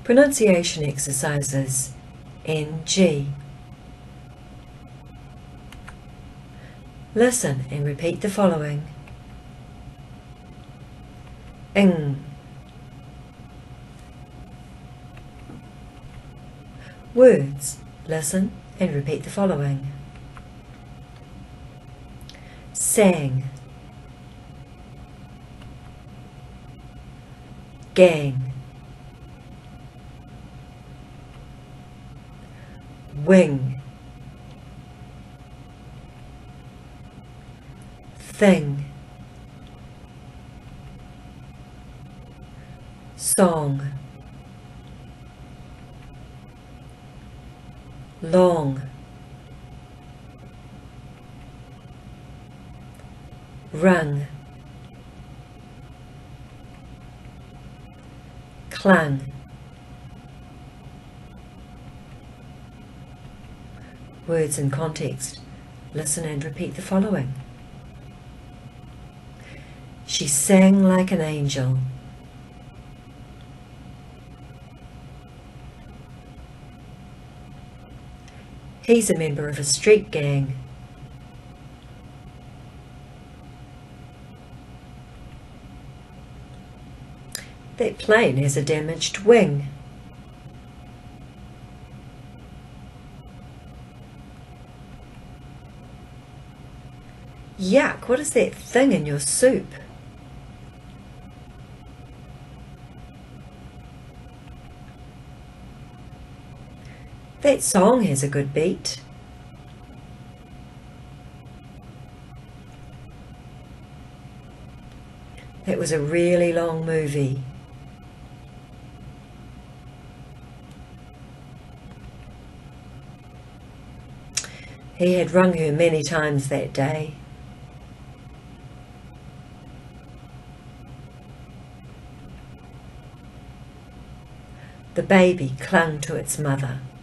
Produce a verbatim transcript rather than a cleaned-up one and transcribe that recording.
Pronunciation exercises. N G. Listen and repeat the following. Ng. Words. Listen and repeat the following. Sang. Gang. Wing. Thing. Song. Long. Rung. Clang. Words in context. Listen and repeat the following. She sang like an angel. He's a member of a street gang. That plane has a damaged wing. Yuck, what is that thing in your soup? That song has a good beat. That was a really long movie. He had rung her many times that day. The baby clung to its mother.